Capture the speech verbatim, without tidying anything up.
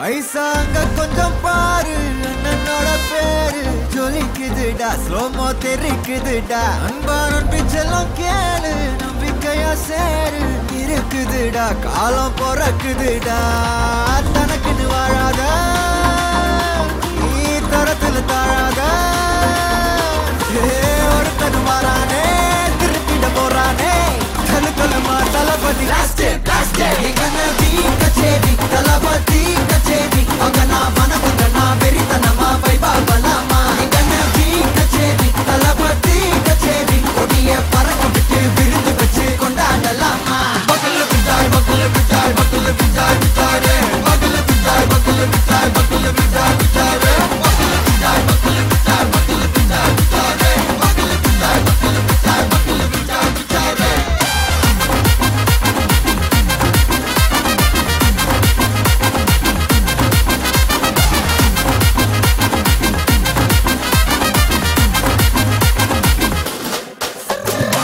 ஐசாங்க கொஞ்சம் பாரு அண்ணனோட பேரு ஜொலிக்குதுடா ஸ்லோமோ தெரிக்குதுடா அன்பானன் பிச்செல்லாம் கேளு நம்பிக்கையா சேரு இருக்குதுடா காலம் பொறக்குதுடா தனக்குன்னு வாழாத நீ தரத்துல தாழாத ஒருத்தன் வரானே